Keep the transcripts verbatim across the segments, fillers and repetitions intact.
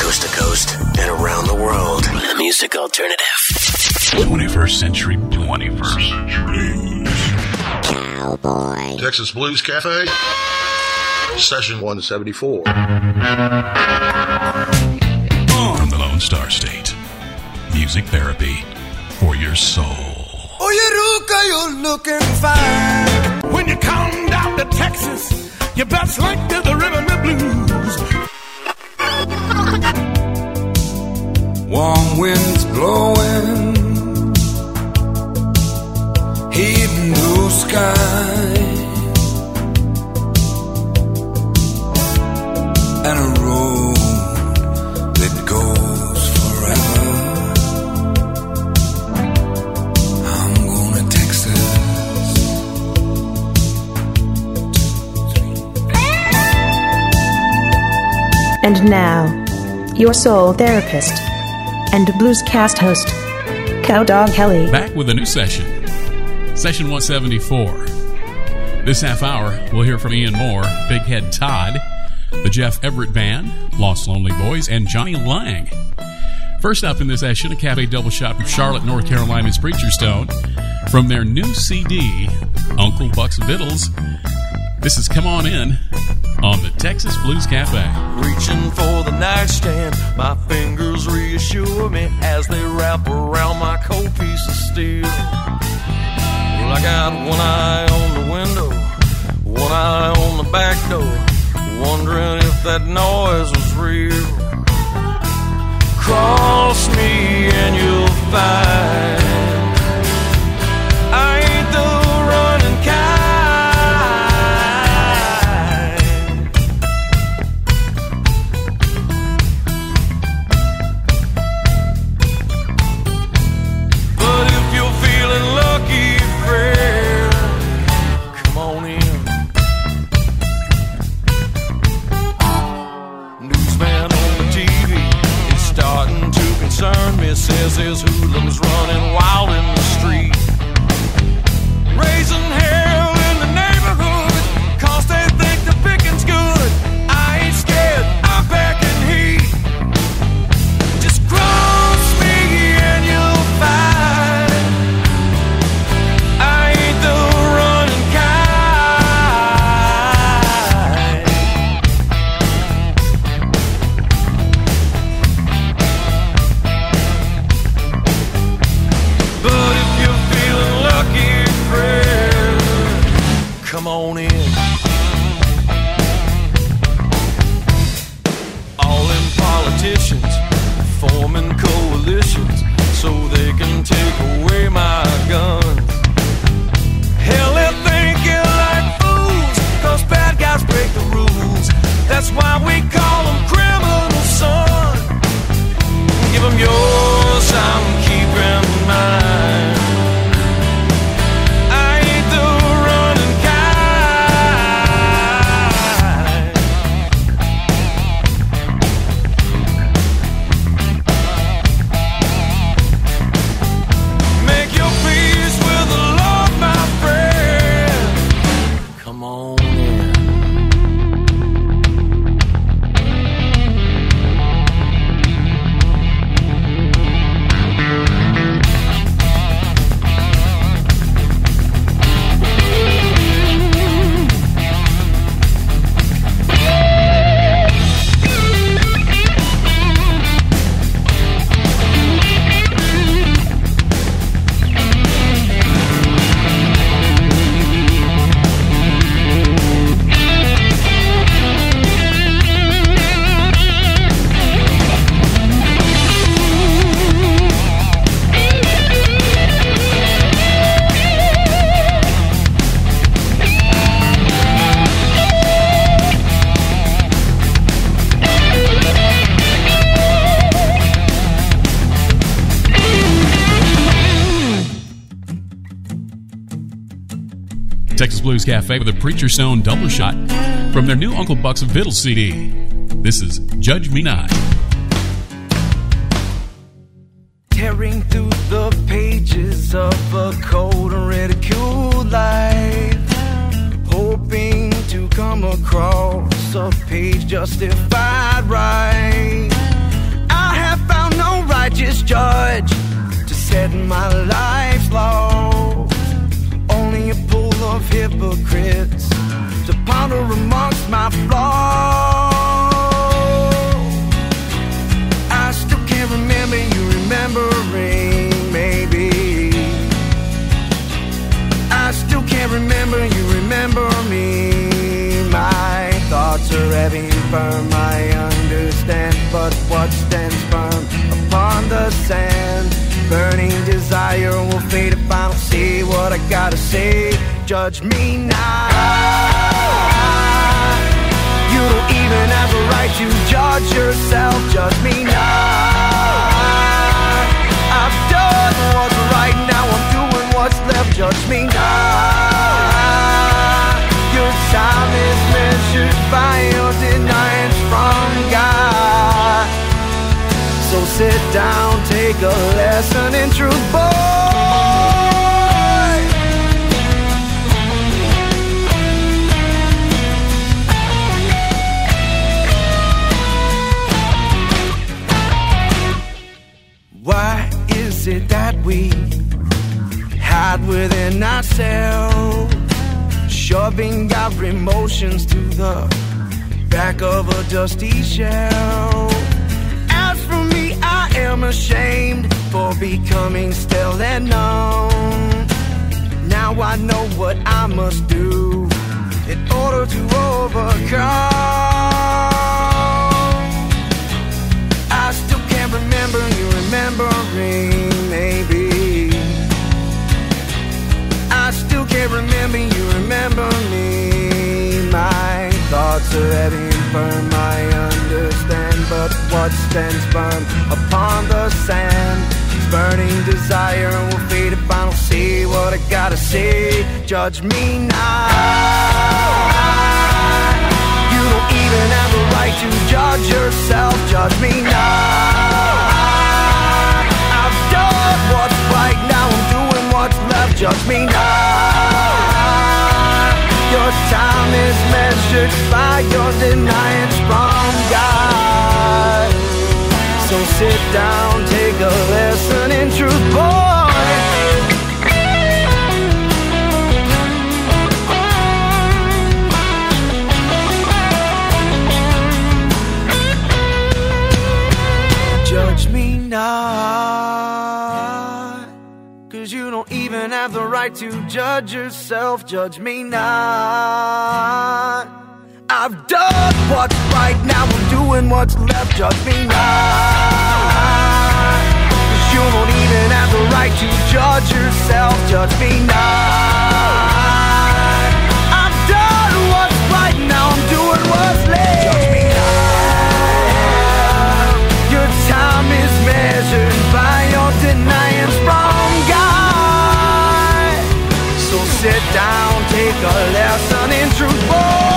coast to coast and around the world. The music alternative. twenty-first century blues. twenty-first century blues. Cowboy. Texas Blues Cafe, session one seventy-four. From the Lone Star State, music therapy for your soul. Oh, Yeruka, you're looking fine. When you come down to Texas, you best link to the rhythm and blues. Warm winds blowing, heaving blue sky, and a road that goes forever. I'm going to Texas. And now, your soul therapist and bluescast host, Cowdog Helly. Back with a new session. Session one seventy-four. This half hour, we'll hear from Ian Moore, Big Head Todd, the Jeff Everett Band, Lost Lonely Boys, and Johnny Lang. First up in this session, a cafe double shot from Charlotte, North Carolina's Preacher Stone. From their new C D, Uncle Buck's Vittles, this is Come On In on the Texas Blues Cafe. Reaching for the nightstand, my fingers reassure me as they wrap around my cold piece of steel. Well, I got one eye on the window, one eye on the back door, wondering if that noise was real. Cross me and you'll find I ain't the running kind. But if you're feeling lucky, friend, come on in. Newsman on the T V is starting to concern me. Says there's hoodlums running wild in the street, raising hell in the neighborhood, cause they think the picking's good. I ain't scared, I'm packing heat. Just cross me and you'll find I ain't the running kind. But if you're feeling lucky, friend, come on in. All them politicians forming coalitions so they can take away my guns. Hell, they think you like fools, cause bad guys break the rules. That's why we call them criminals, son. Give them yours, I'm keeping mine. I ain't the running kind. Make your peace with the Lord, my friend. Come on in. Texas Blues Cafe with a Preacher Stone double shot from their new Uncle Buck's Vittles C D. This is Judge Me Not. Tearing through the pages of a cold and ridiculed life, hoping to come across a page justified right. said my life's lost. Only a pool of hypocrites to ponder amongst my flaws. I still can't remember you remembering, maybe. I still can't remember you remember me. My thoughts are heavy and firm, I understand, but what stands firm upon the sand? Burning desire will fade if I don't see what I gotta say. Judge me not. You don't even have the right to judge yourself. Judge me not. I've done what's right, now I'm doing what's left. Judge me not. Your time is measured by your deniance from God. So sit down, take a lesson in truth, boy. Why is it that we hide within ourselves, shoving our emotions to the back of a dusty shelf? As for me, I am ashamed for becoming still and numb. Now I know what I must do in order to overcome. I still can't remember you remembering, maybe. I still can't remember you remember me. My thoughts are heavy and firm, I understand, but what stands firm upon the sand? Burning desire will fade if I don't see what I gotta see. Judge me not. You don't even have the right to judge yourself. Judge me not. I've done what's right, now I'm doing what's left. Judge me not. Your time is measured by your deniance from God. So sit down, take a lesson in truth, boy. Judge me not, 'cause you don't even have the right to judge yourself. Judge me not. I've done what's right, now I'm doing what's left. Judge me not, 'cause you don't even have the right to judge yourself. Judge me not. I've done what's right, now I'm doing what's left. Judge me not. Your time is measured by your deniance from God. So sit down, take a lesson in truth, boy.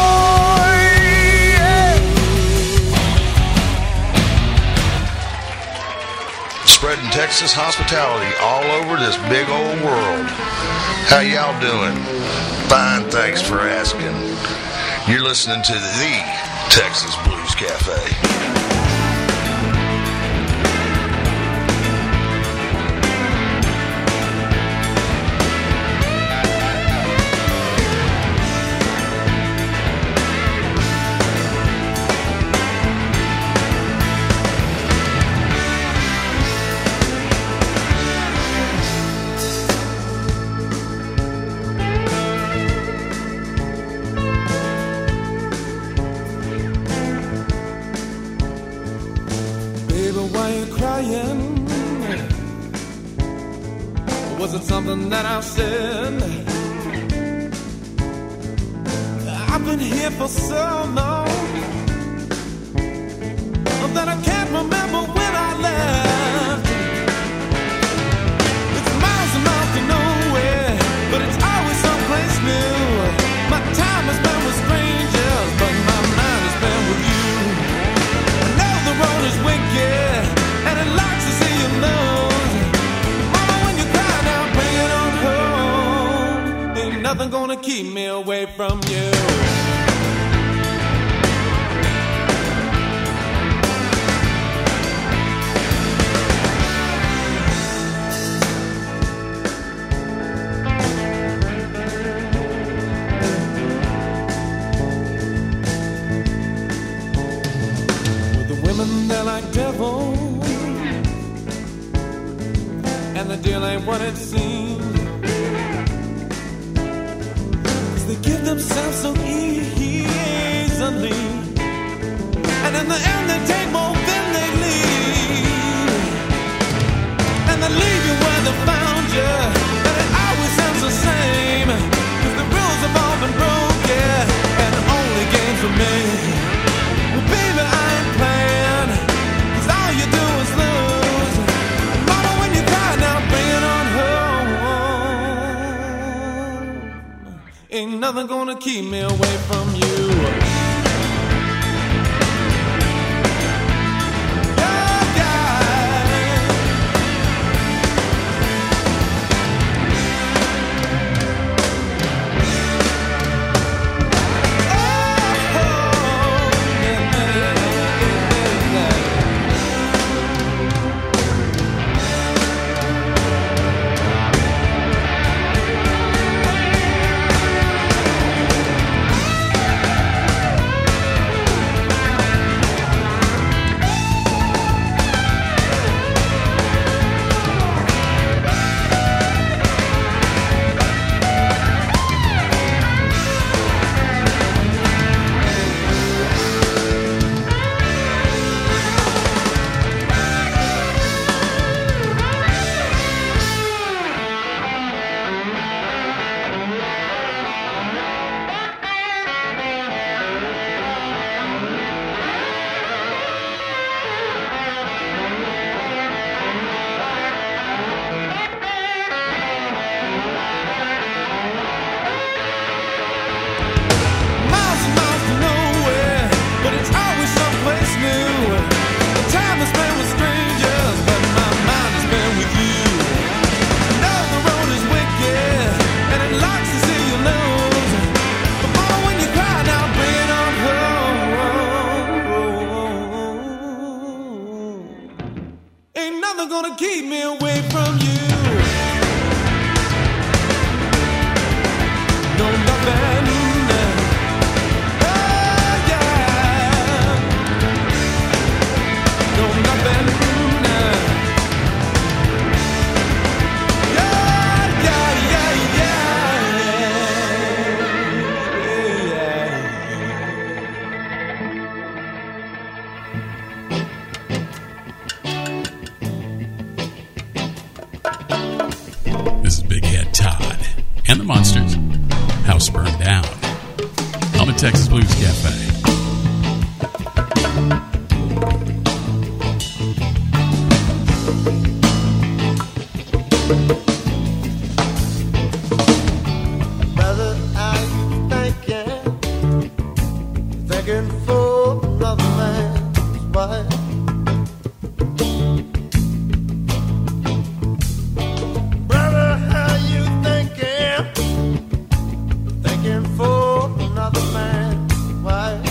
Spreading Texas hospitality all over this big old world. How y'all doing? Fine, thanks for asking. You're listening to the Texas Blues Cafe. Was it something that I said? I've been here for so long that I can't remember when I left. It's miles and miles to nowhere, but it's always someplace new. My time has been with strangers, but my mind has been with you. I know the road is wicked, and it likes to see you lose. Mama, when you cry now, bring it on home. Ain't nothing gonna keep me away from you. women, they're like devils, and the deal ain't what it seems. Cause they give themselves so easily, and in the end they take more than they leave. And they leave you where they found you, and it always ends the same. Cause the rules have all been broken, and the only games remain. Well, baby, I ain't playing, cause all you do is lose. And mama, when you cry, now bring it on home. Ain't nothing gonna keep me away from you. This is Big Head Todd and the Monsters. House Burned Down on the Texas Blues Cafe. Brother, are you thinking, thinking for another man's wife? Why?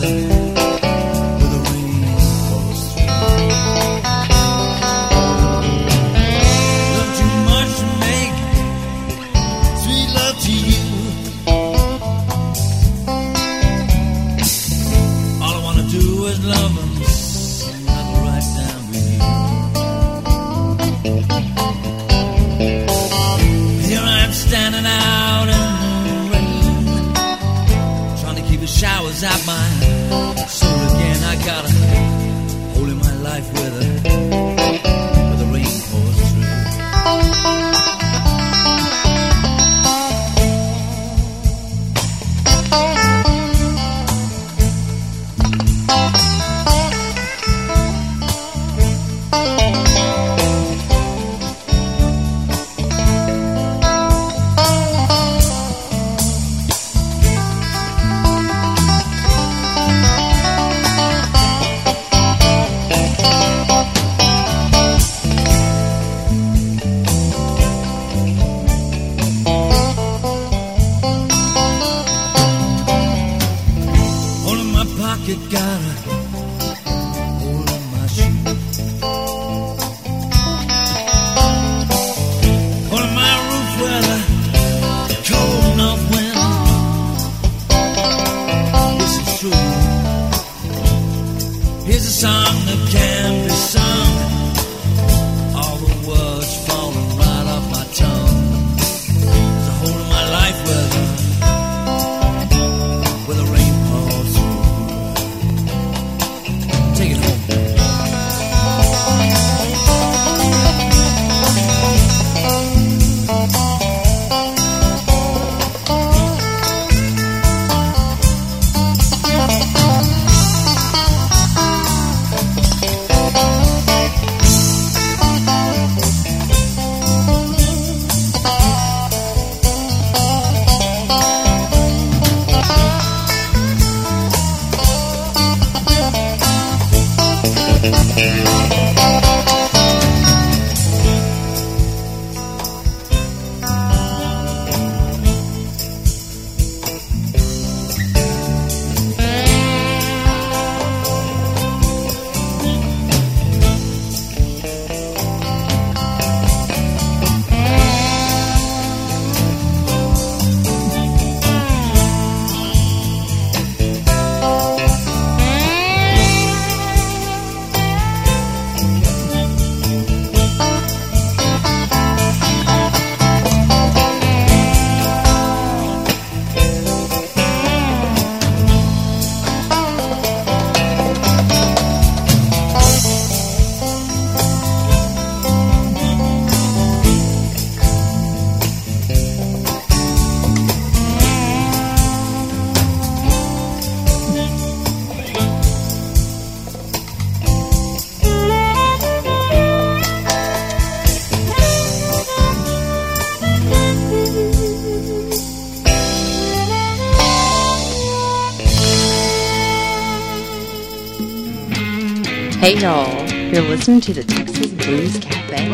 Hey y'all, you're listening to the Texas Blues Cafe.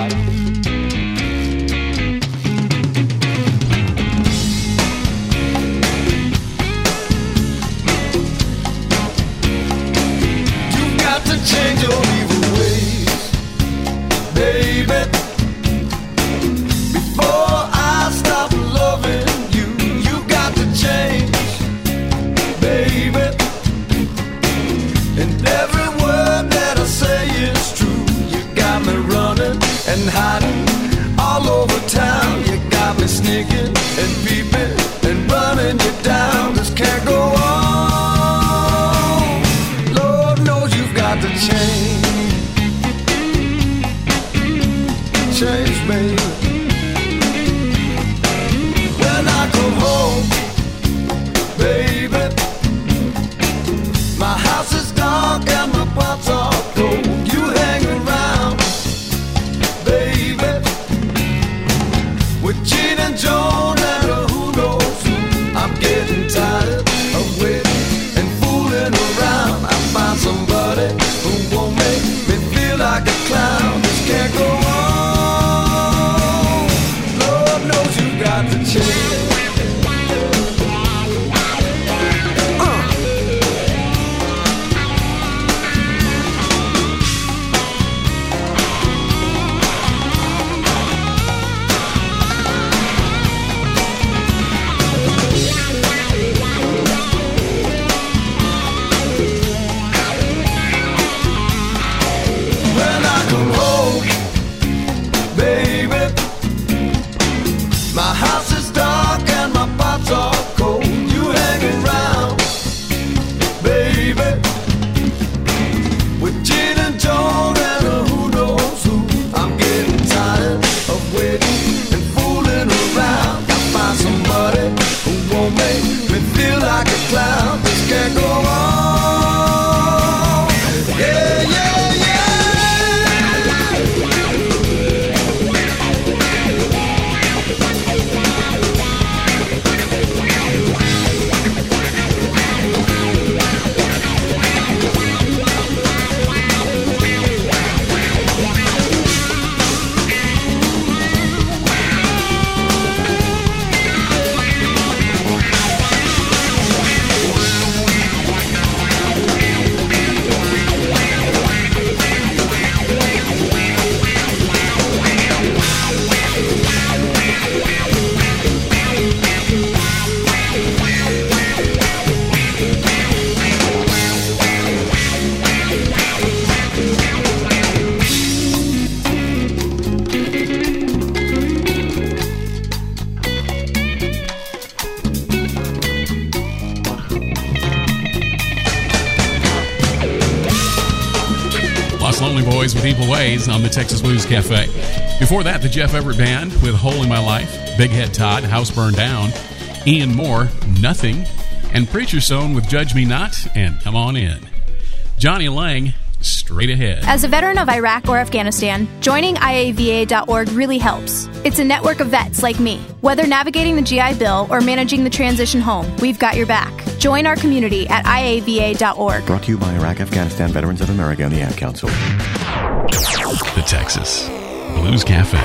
You got to change your evil ways, baby. Before I stop loving you, you got to change, baby. And every word that I say is true. You got me running and hiding all over town. You got me sneaking and peeping and running you down. This can't go on. Lord knows you've got to change. Change, baby. When I come home, baby, my house is dark and my pots are cold. You hang around, baby, with Gene and Joan and a who knows Lost Lonely Boys with Evil Ways on the Texas Blues Cafe. Before that, the Jeff Everett Band with Hole in My Life, Big Head Todd, House Burned Down, Ian Moore, Nothing, and Preacher Stone with Judge Me Not and Come On In. Johnny Lang, Straight Ahead. As a veteran of Iraq or Afghanistan, joining I A V A dot org really helps. It's a network of vets like me. Whether navigating the G I Bill or managing the transition home, we've got your back. Join our community at I A V A dot org. Brought to you by Iraq Afghanistan Veterans of America and the Ad Council. The Texas Blues Cafe.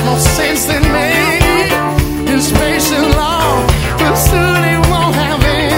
Long, but soon he won't have any.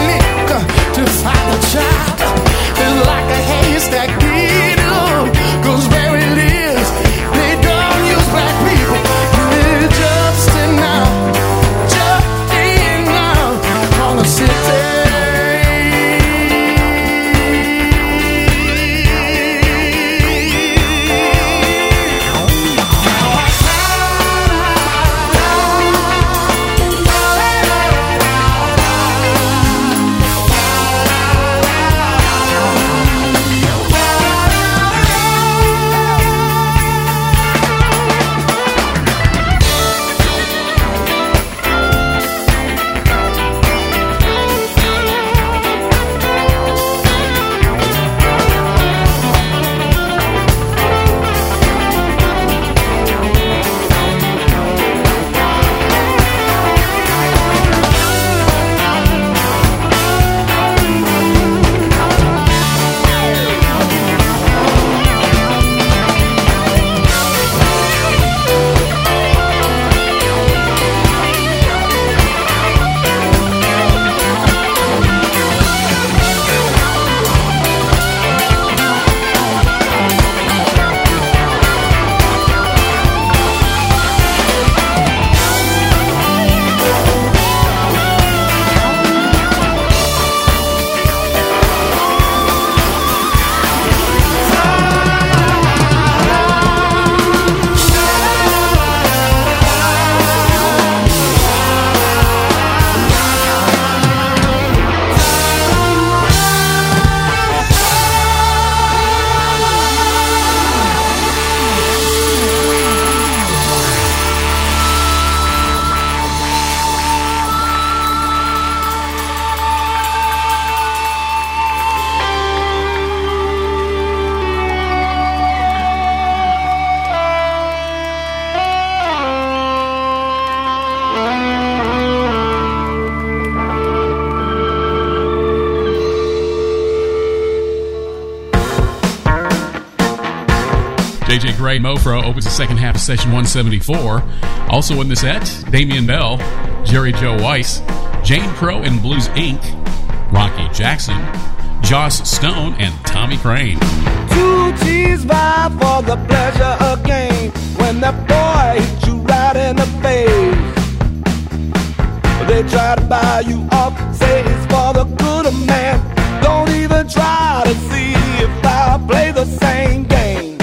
A J Gray, Mofro opens the second half of session one seventy-four. Also in the set, Damian Bell, Jerry Joe Weiss, Jane Crow and Blues Incorporated, Rocky Jackson, Joss Stone, and Tommy Crane. Two G's vibe for the pleasure of game. When that boy hits you right in the face, they try to buy you off, say it's for the good of man. Don't even try to see if I play the same game.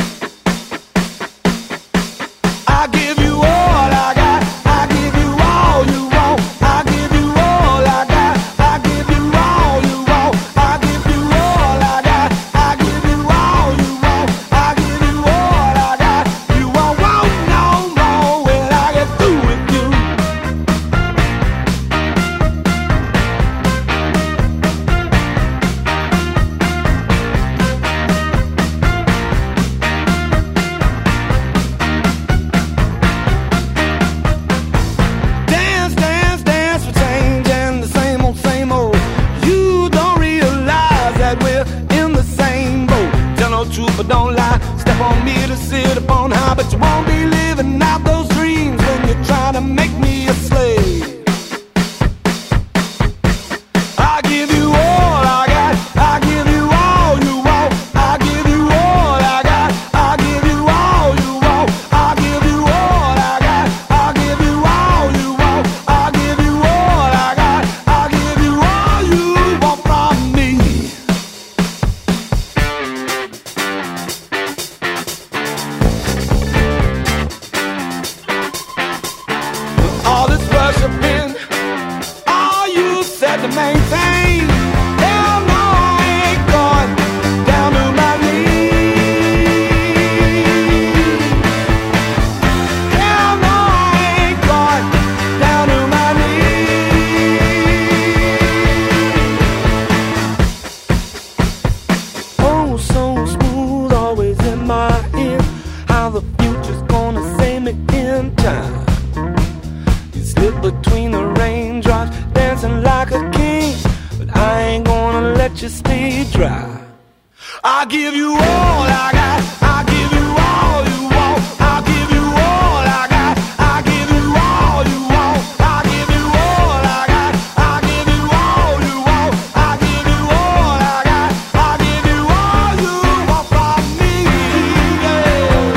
I give you all I got, I give you all you want. I give you all I got, I give you all you want. I give you all I got, I give you all you want. I give you all I got, you won't want no more when I get through with you. Dance, dance, dance, we're changing the same old, same old. You don't realize that we're in the same boat. Tell no truth but don't lie. Step on me to sit upon high, but you won't be living out those dreams when you're trying to make me a slave. I give you all I got, I give you all you want. I give you all I got, I give you all you want. I give you all I got, I give you all you want. I give you all I got, I give you all you want from me. With all this worshiping, all you said to maintain. Hell no, I ain't going down to my knees. Hell no, I ain't going down to my knees. Oh, so smooth, always in my ear. How the future's gonna save me in time. You slip between the raindrops, dancing like a king, but I ain't gonna let you stay dry. I give you all I got, I give you all you want. I give you all I got, I give you all you want. I give you all I got, I give you all you want. I give you all I got, I give you all you want from me. Yeah.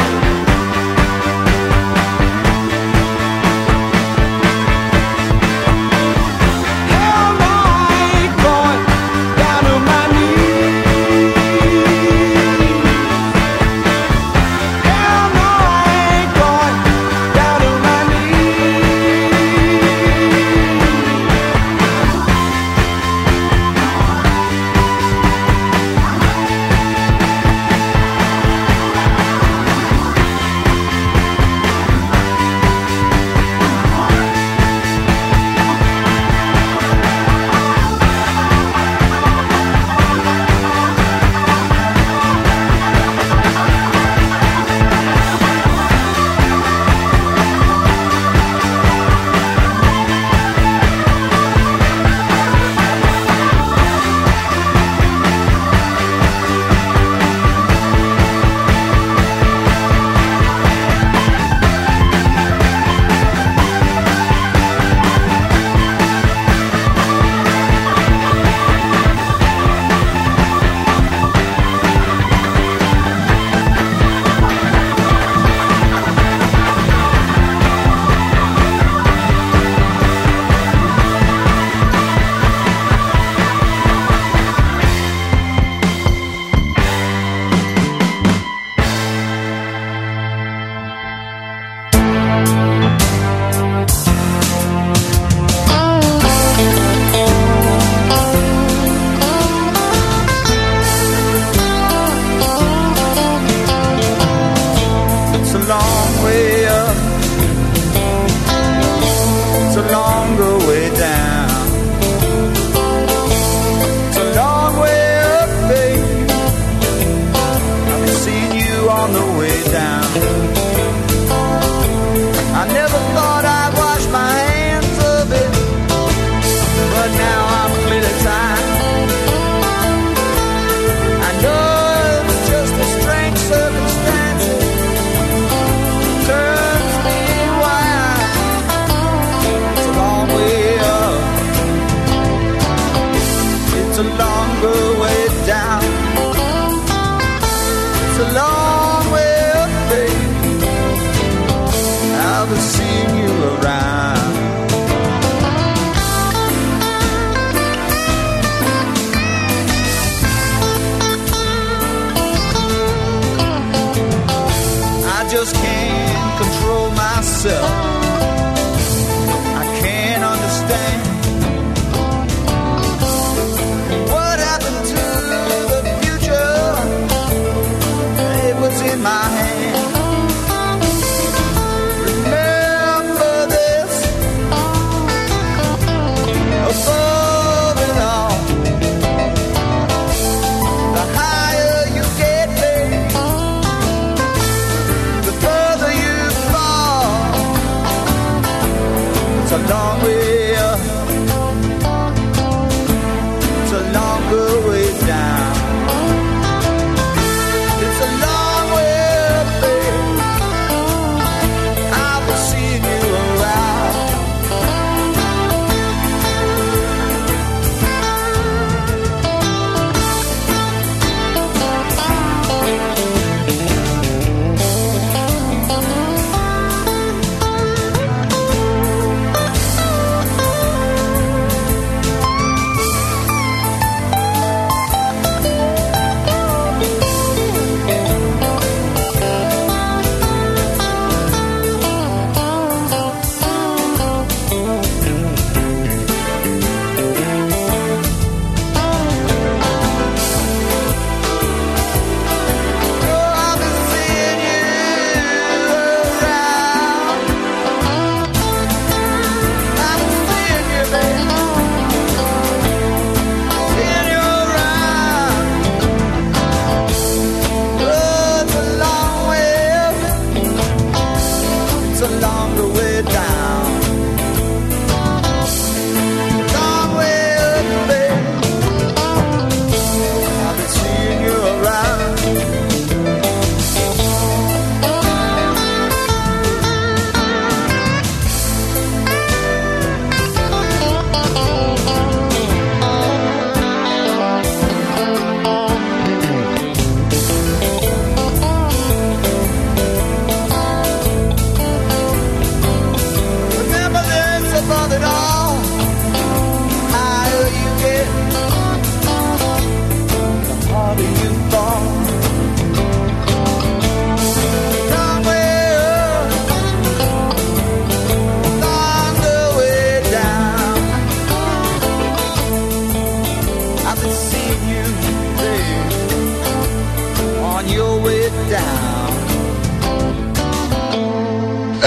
Hell no, I ain't going down to my knees.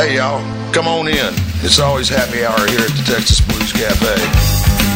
Hey, y'all, come on in. It's always happy hour here at the Texas Blues Cafe.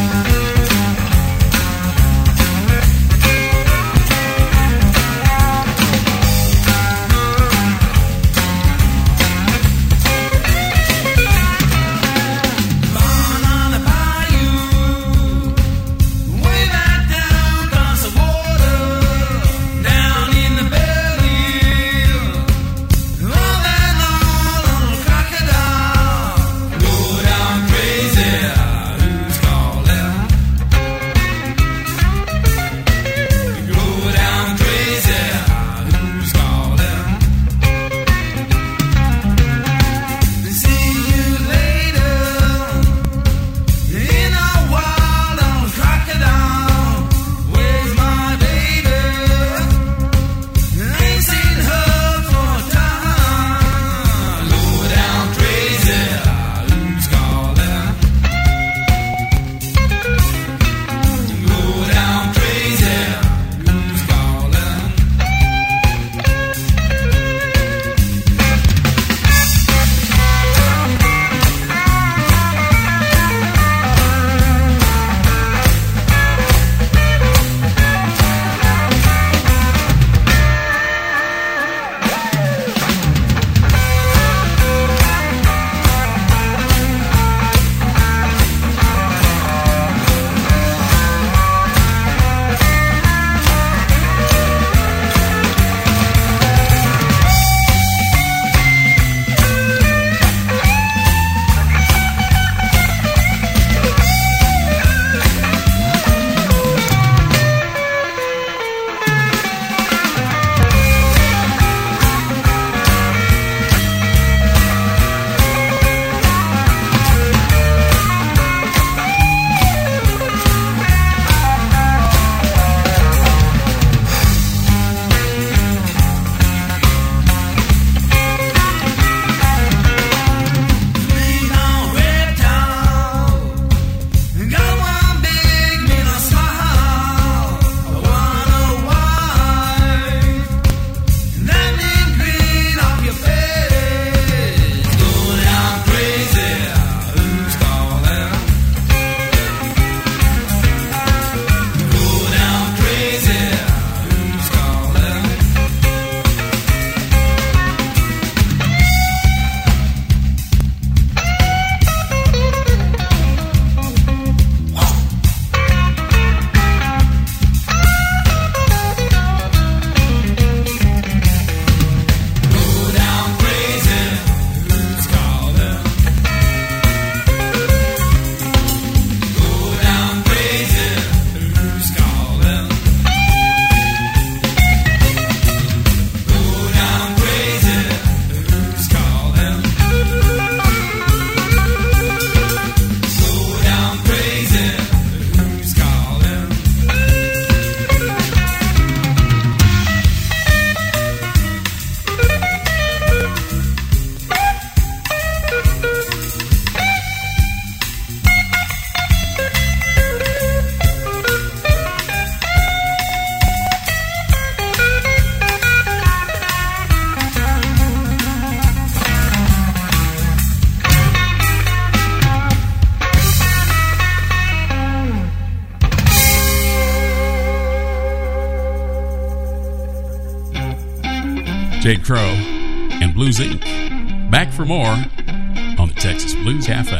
Jade Crow and Blues Incorporated. Back for more on the Texas Blues Cafe.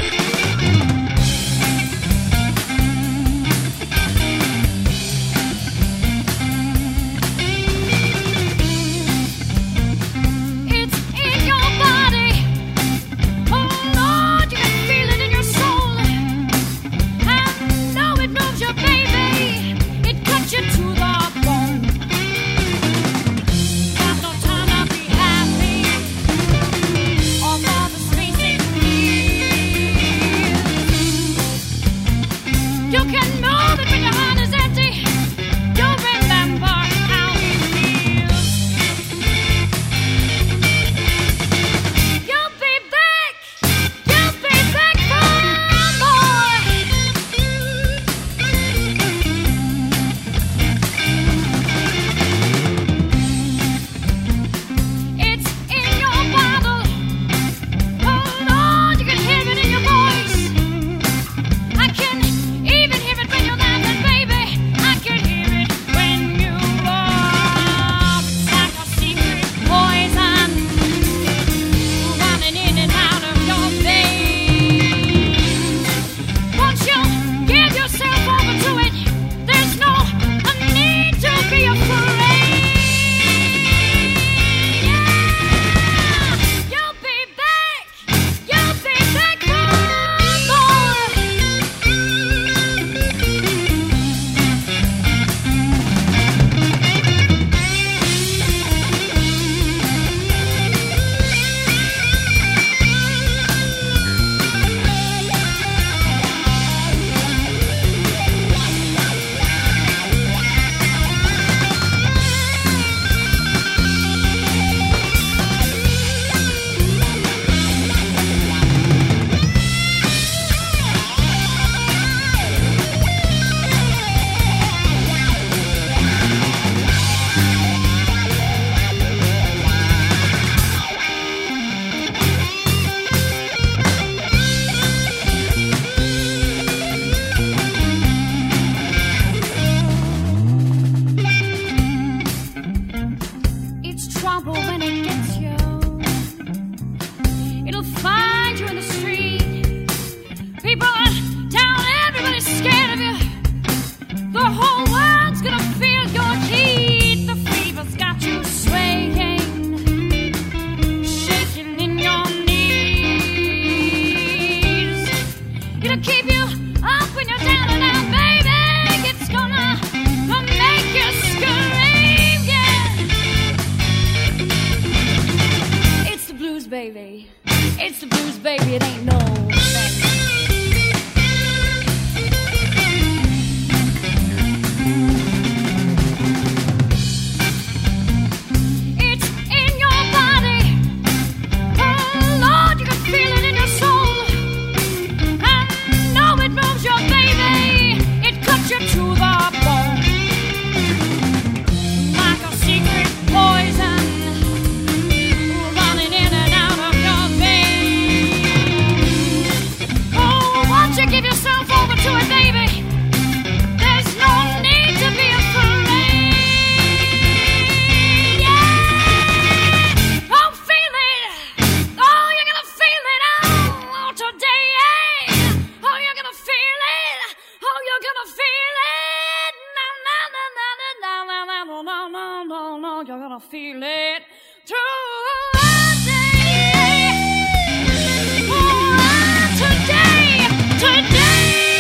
gonna feel it. No, no, no, no, no, no, no, no, no, no, no, no. You're gonna feel it through the day. Oh, today, today.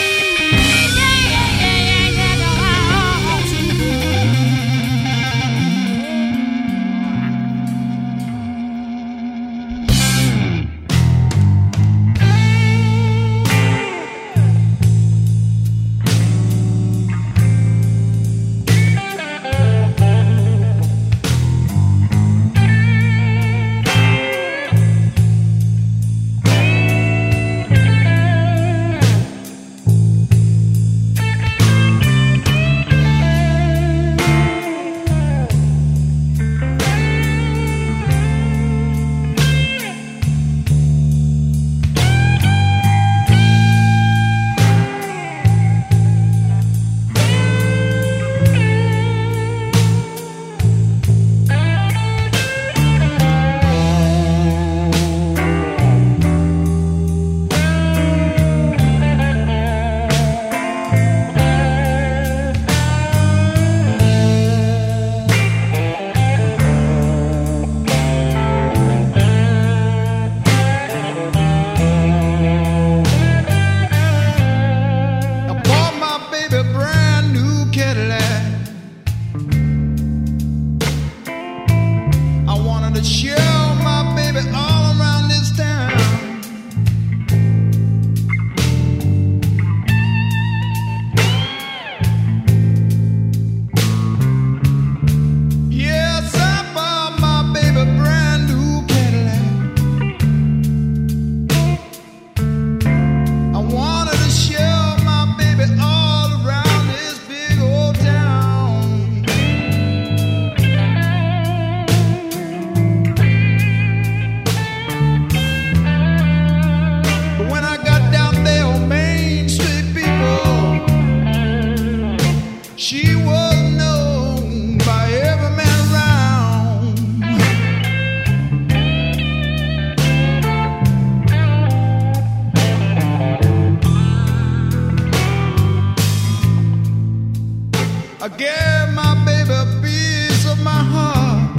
I gave my baby a piece of my heart,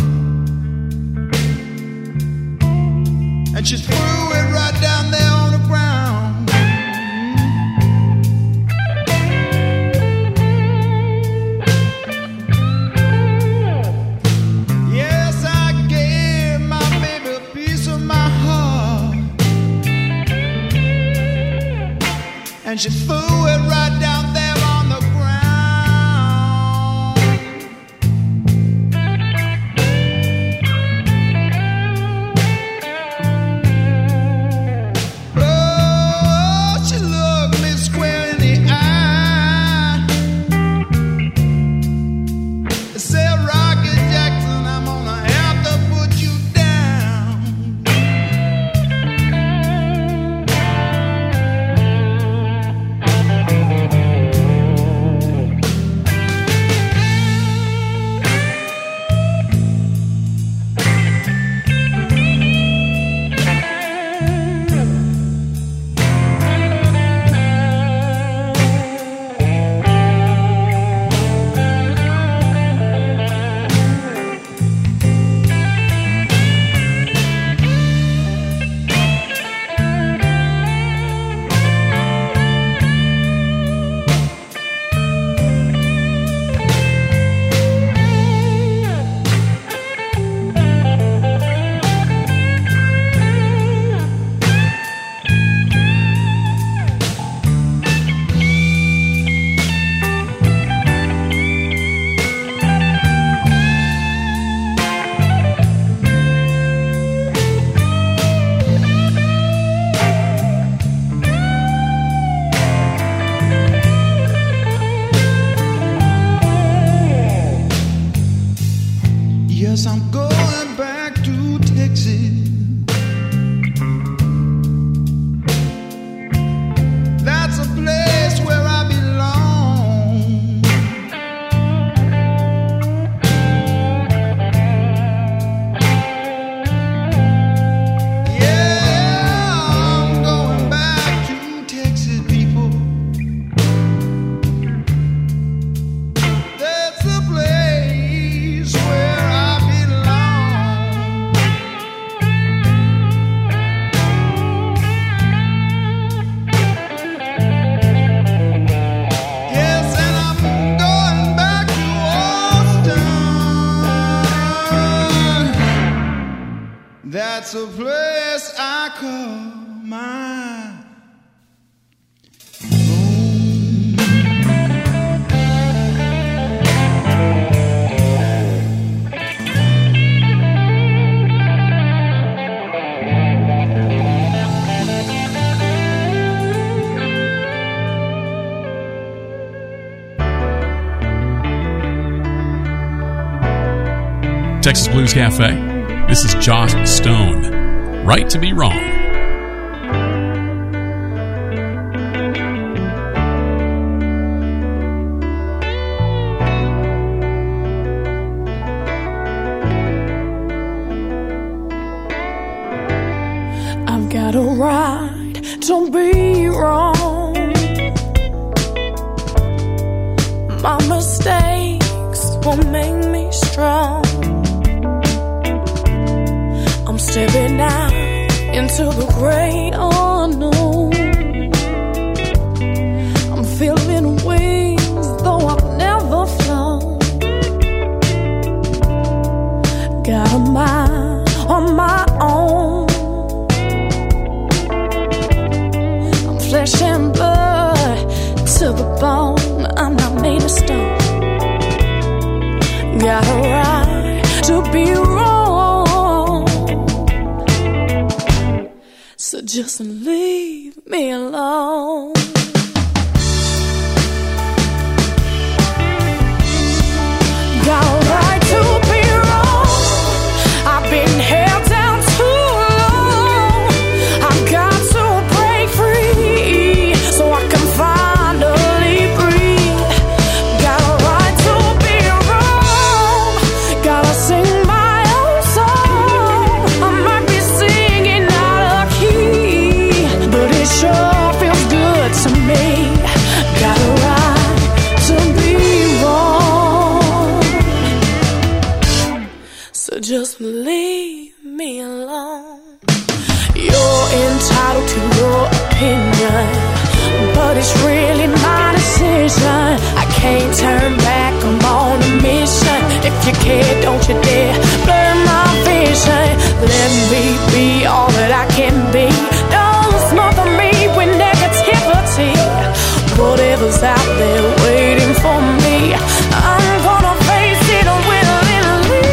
and she threw it right down there on the ground. Yes, I gave my baby a piece of my heart, and she threw it right down there on the ground. Texas Blues Cafe. This is Joss Stone, Right to Be Wrong. I've got a right to be wrong. My mistakes will make me strong. I'm stepping out into the great unknown. I'm feeling wings though I've never flown. Got a mind on my own. I'm flesh and blood to the bone. I'm not made of stone. Got a right to be wrong. So just leave me alone. Got a right to be wrong. I've been held down too long. I've got to break free so I can finally breathe. Got a right to be wrong. Gotta sing my own song. I might be singing out of key, but it sure feels good to me. Got a right to be wrong. So just leave me alone. You're entitled to your opinion, but it's really my decision. I can't turn back, I'm on a mission. If you care, don't you dare blur my vision. Let me be all that I can be. Don't smother me with negativity. Whatever's out there waiting for me, I'm gonna face it willingly.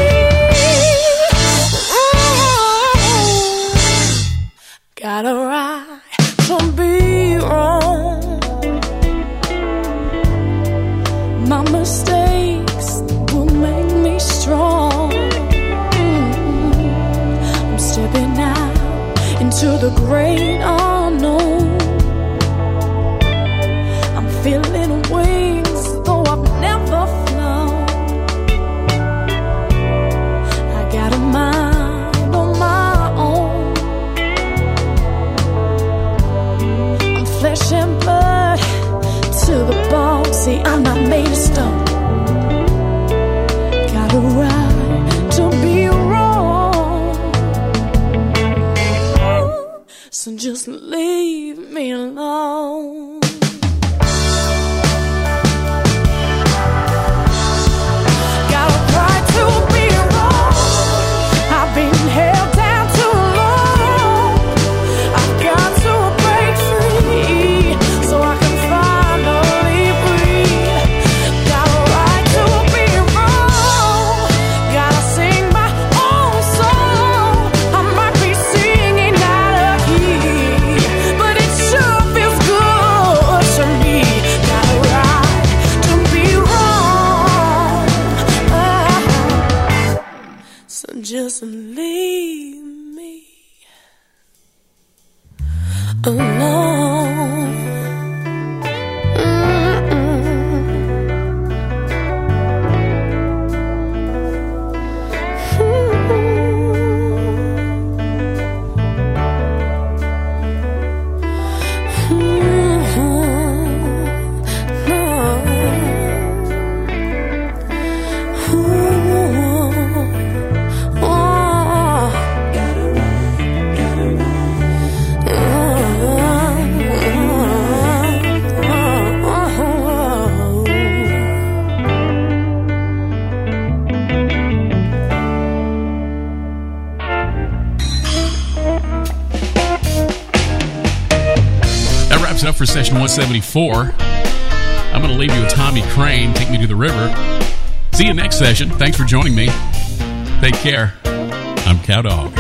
Got a right to be wrong. My mistakes will make me strong. I'm stepping out into the great unknown. I'm feeling wings though I've never flown. I got a mind on my own. I'm flesh and blood to the bone. See, I'm not made of stone. Got a right to be wrong. So just leave me alone. Got a right to be wrong. I've been held down too long. I've got to break free so I can finally breathe. Got a right to be wrong. Gotta sing my own song. I might be singing out of key, but it sure feels good to me. Got a right to be wrong. Ah. So just leave me alone. That wraps it up for session one seventy-four. I'm going to leave you with Tommy Crane, Take Me to the River. See you next session. Thanks for joining me. Take care. I'm Cowdog.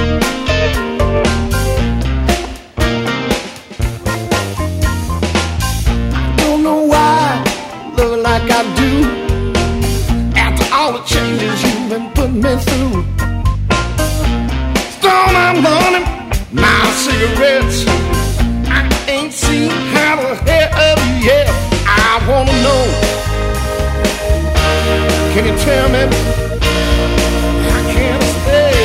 Don't know why I love like I do. After all the changes you've been putting me through. Can you tell me how can I stay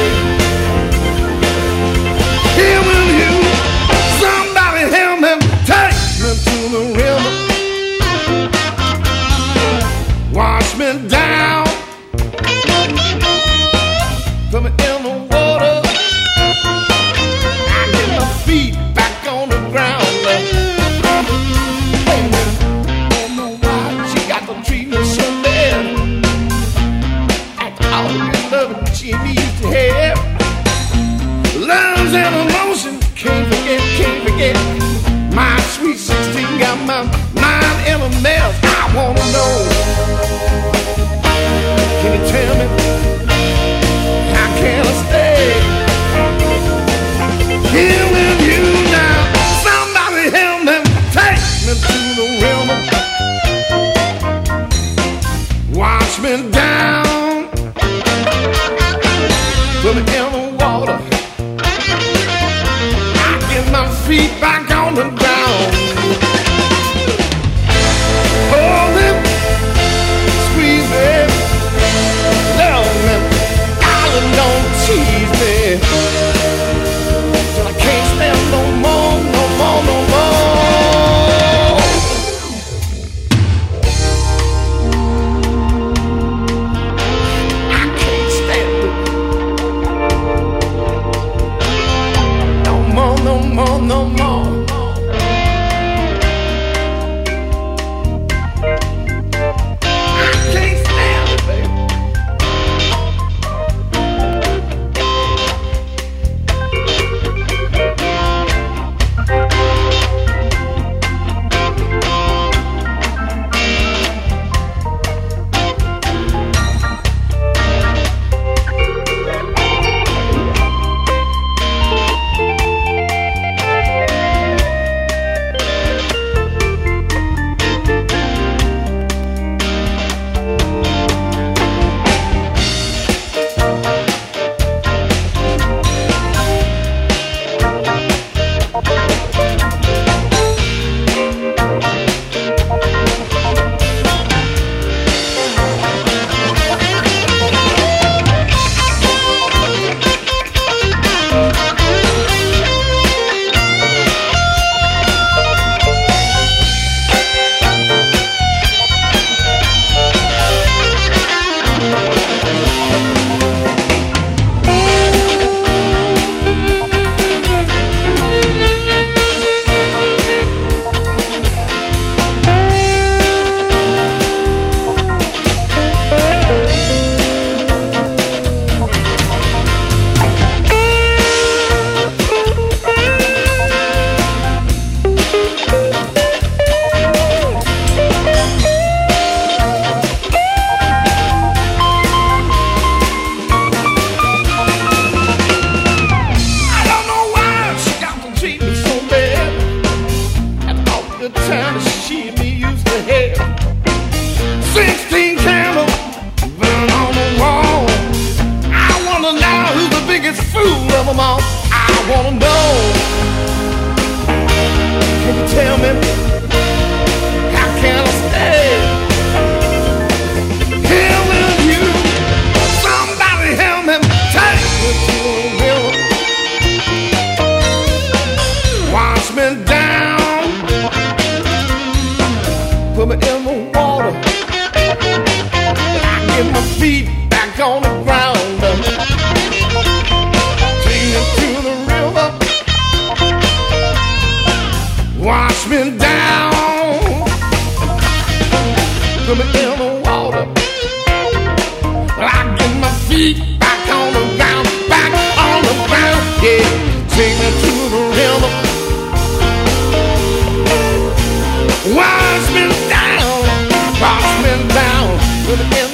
here with you? Somebody help me, take me to the river, wash me down, put me in the water. I get my feet back on the ground. Baby, don't know why she got to treat me so bad. All the love she needs to have, love's an emotion, can't forget, can't forget. My sweet sixteen got my mind in a mess. I wanna know, can you tell me how can I stay here with you now? Somebody help me, take me to the river, wash me down, put me in the water. I get my feet back on the ground. Hold it, squeeze it, love me, darling, don't tease me, till I can't stand no more, no more, no more. I can't stand it. No more, no more, no more. I can't stand it, baby. Wash me down, wash me down.